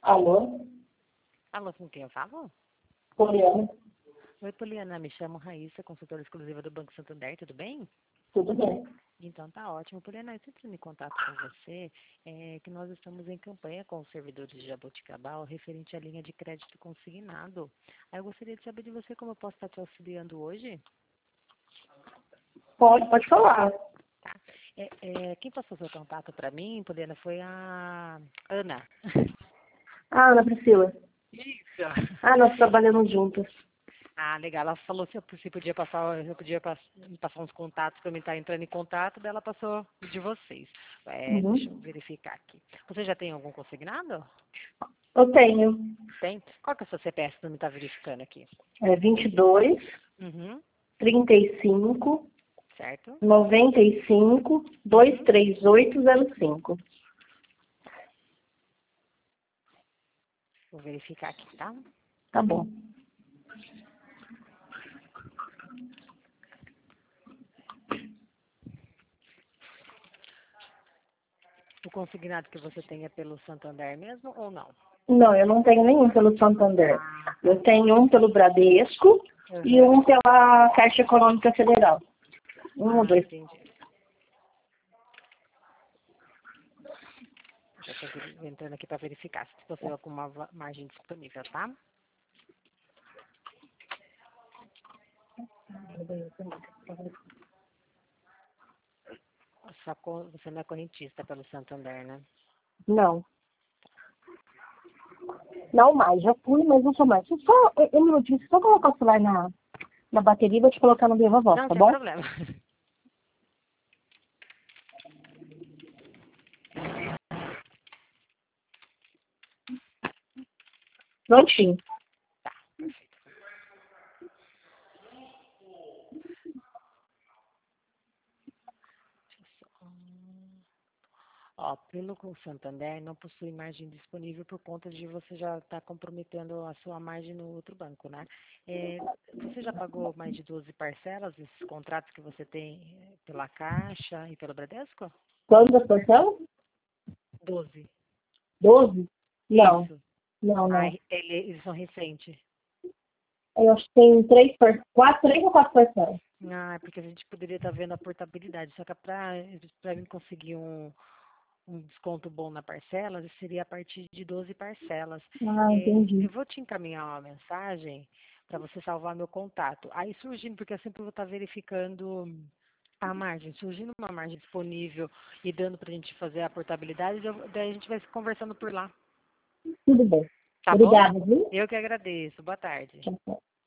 Alô? Alô, com quem eu falo? Poliana? Oi, Poliana, me chamo Raíssa, consultora exclusiva do Banco Santander, tudo bem? Tudo bem. Então tá ótimo. Poliana, eu sempre me contato com você, que nós estamos em campanha com os servidores de Jaboticabal referente à linha de crédito consignado. Aí eu gostaria de saber de você como eu posso estar te auxiliando hoje. Pode falar. Tá? Quem passou seu contato para mim, Poliana, foi a Ana. Ah, Ana Priscila. Isso. Ah, nós trabalhamos juntas. Ah, legal. Ela falou se podia passar, me passar uns contatos para eu estar entrando em contato, daí ela passou de vocês. Deixa eu Uhum. verificar aqui. Você já tem algum consignado? Eu tenho Tem? Qual que é o seu CPF para me estar verificando aqui? 22, Uhum, 35, certo? 95, 23805. Vou verificar aqui, tá? Tá bom. O consignado que você tem é pelo Santander mesmo ou não? Não, eu não tenho nenhum pelo Santander. Eu tenho um pelo Bradesco e Uhum. um pela Caixa Econômica Federal. Um ou Ah, dois. entendi. Já estou entrando aqui para verificar se você tem alguma margem disponível, tá? Você não é correntista pelo Santander, né? Não. Não mais. Já fui, mas não sou mais. Só um minutinho. Só colocar o celular na bateria e vou te colocar no viva voz, Não, tá sem bom? problema. Prontinho. Tá, perfeito. Deixa eu só... Ó, pelo com o Santander, não possui margem disponível por conta de você já estar comprometendo a sua margem no outro banco, né? Você já pagou mais de 12 parcelas desses contratos que você tem pela Caixa e pelo Bradesco? Quantas parcelas? 12. 12? Não. Isso. Não, Ah, não. eles são recentes. Eu acho que tem três ou quatro parcelas. Ah, é porque a gente poderia estar vendo a portabilidade, só que para mim conseguir um desconto bom na parcela, seria a partir de 12 parcelas. Ah, entendi. Eu vou te encaminhar uma mensagem para você salvar meu contato. Aí surgindo, porque eu sempre vou estar verificando a margem, surgindo uma margem disponível e dando para a gente fazer a portabilidade, daí a gente vai se conversando por lá. Tudo bem. Tá bom? Obrigada, viu? Eu que agradeço. Boa tarde. Tchau, tchau.